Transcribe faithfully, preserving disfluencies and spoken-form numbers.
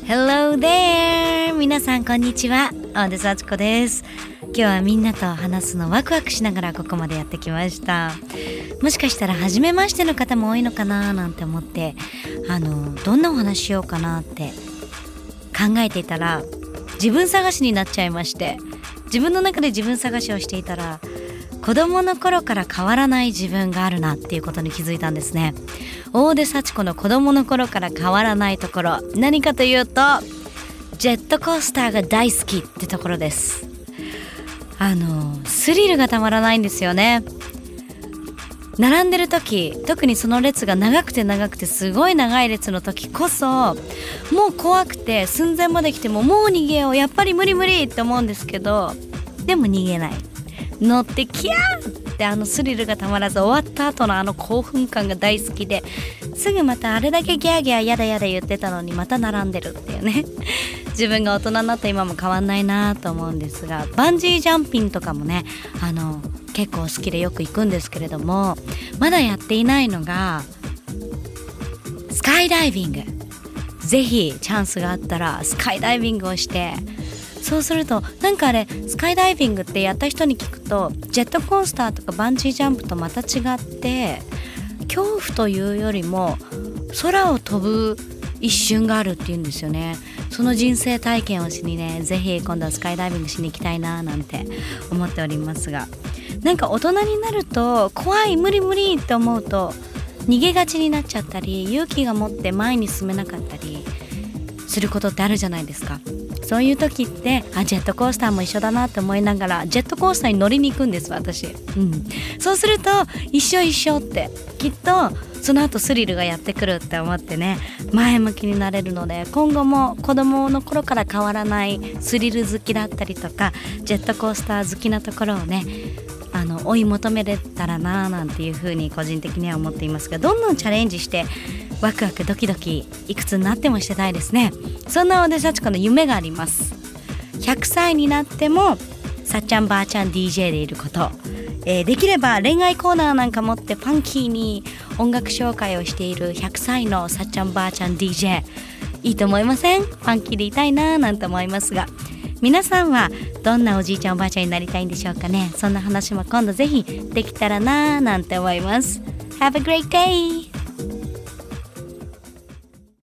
Hello there! 皆さんこんにちは。大出幸子です。今日はみんなと話すのワクワクしながらここまでやってきました。もしかしたら初めましての方も多いのかななんて思って、あのどんなお話しようかなって考えていたら自分探しになっちゃいまして、自分の中で自分探しをしていたら子供の頃から変わらない自分があるなっていうことに気づいたんですね。大出幸子の子供の頃から変わらないところ、何かというとジェットコースターが大好きってところです。あのスリルがたまらないんですよね。並んでる時、特にその列が長くて長くてすごい長い列の時こそもう怖くて寸前まで来てももう逃げよう、やっぱり無理無理って思うんですけど、でも逃げない、乗ってキャーってあのスリルがたまらず、終わった後のあの興奮感が大好きで、すぐまたあれだけギャーギャーやだやだ言ってたのにまた並んでるっていうね自分が大人になった今も変わんないなと思うんですが、バンジージャンピングとかもね、あの結構好きでよく行くんですけれども、まだやっていないのがスカイダイビング。ぜひチャンスがあったらスカイダイビングをして、そうするとなんかあれスカイダイビングってやった人に聞くと、ジェットコースターとかバンジージャンプとまた違って恐怖というよりも空を飛ぶ一瞬があるっていうんですよね。その人生体験をしにね、ぜひ今度はスカイダイビングしに行きたいななんて思っておりますが、なんか大人になると怖い無理無理って思うと逃げがちになっちゃったり、勇気が持って前に進めなかったりすることってあるじゃないですか。そういう時ってあジェットコースターも一緒だなって思いながらジェットコースターに乗りに行くんです私、うん、そうすると一緒一緒ってきっとその後スリルがやってくるって思ってね、前向きになれるので、今後も子供の頃から変わらないスリル好きだったりとかジェットコースター好きなところをね、あの追い求めれたらななんていうふうに個人的には思っていますが、どんどんチャレンジしてワクワクドキドキいくつになってもしてたいですね。そんな大出幸子の夢があります。ひゃくさいになってもさっちゃんばあちゃん ディージェー でいること、えー、できれば恋愛コーナーなんか持ってファンキーに音楽紹介をしているひゃくさいのさっちゃんばあちゃん ディージェー いいと思いません？ファンキーでいたいななんて思いますが、皆さんはどんなおじいちゃんおばあちゃんになりたいんでしょうかね。そんな話も今度ぜひできたらななんて思います。Have a great day!